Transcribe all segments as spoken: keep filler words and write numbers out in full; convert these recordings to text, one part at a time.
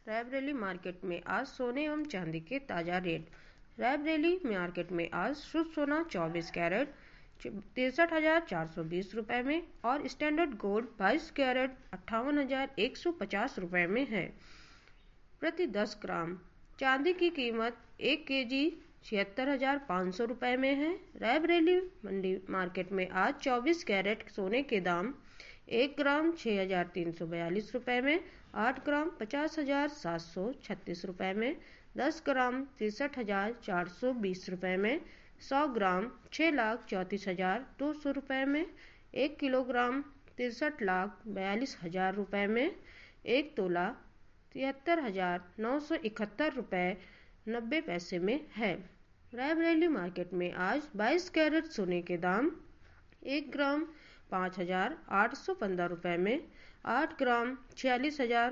Raebareli market में आज सोने एवं चांदी के ताज़ा रेट। रायबरेली मार्केट में आज शुद्ध सोना चौबीस कैरेट तिरसठ हजार चार सौ बीस रुपये में और स्टैंडर्ड गोल्ड बाईस कैरेट अट्ठावन हजार एक सौ पचास रुपये में है। प्रति दस ग्राम चांदी की कीमत एक के जी छिहत्तर हजार पाँच सौ रुपये में है। रायबरेली मंडी मार्केट में आज चौबीस कैरेट सोने के दाम एक ग्राम छः हजार तीन सौ बयालीस रुपये में, आठ ग्राम पचास हजार सात सौ छत्तीस रुपये में, दस ग्राम तिरसठ हजार चार सौ बीस रुपये में, सौ ग्राम छः लाख चौंतीस हजार दो सौ रुपये में, एक किलोग्राम तिरसठ लाख बयालीस हजार रुपये में, एक तोला तिहत्तर हजार नौ सौ इकहत्तर रुपये नब्बे पैसे में है। रायबरेली मार्केट में आज बाईस कैरेट सोने के दाम एक ग्राम पाँच हजार आठ सौ पंद्रह रुपये में, आठ ग्राम छियालीस हजार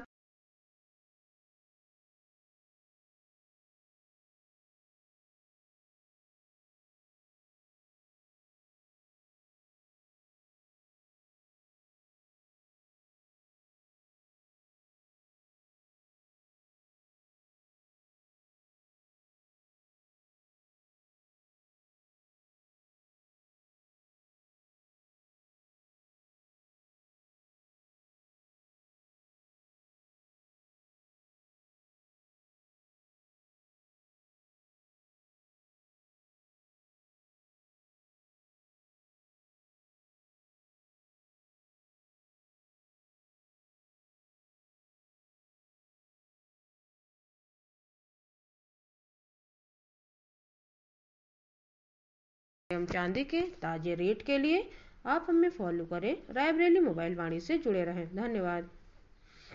एवं चांदी के ताजे रेट के लिए आप हमें फॉलो करें। रायबरेली मोबाइल वाणी से जुड़े रहें। धन्यवाद।